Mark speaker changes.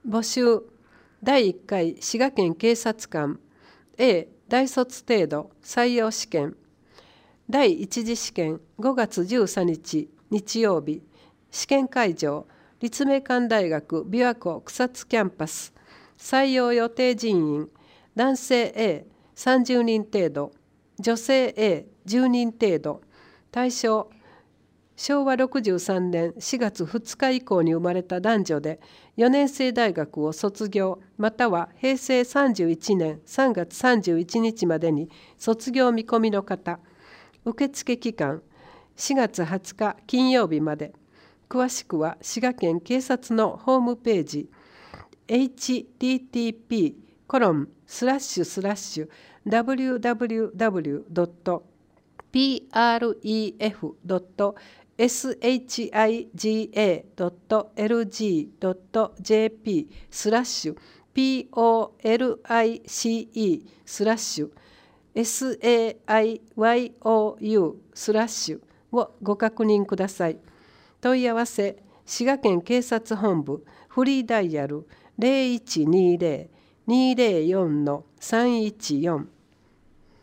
Speaker 1: 募集第1回滋賀県警察官 A 大卒程度採用試験第1次試験5月13日日曜日試験会場立命館大学琵琶湖草津キャンパス採用予定人員男性 A30 人程度女性 A10 人程度対象昭和63年4月2日以降に生まれた男女で4年生大学を卒業または平成31年3月31日までに卒業見込みの方受付期間4月20日金曜日まで詳しくは滋賀県警察のホームページ http://www.preg.go.jp/POLICE/SAYYOU/ をご確認ください。問い合わせ滋賀県警察本部フリーダイヤル 0120-204-314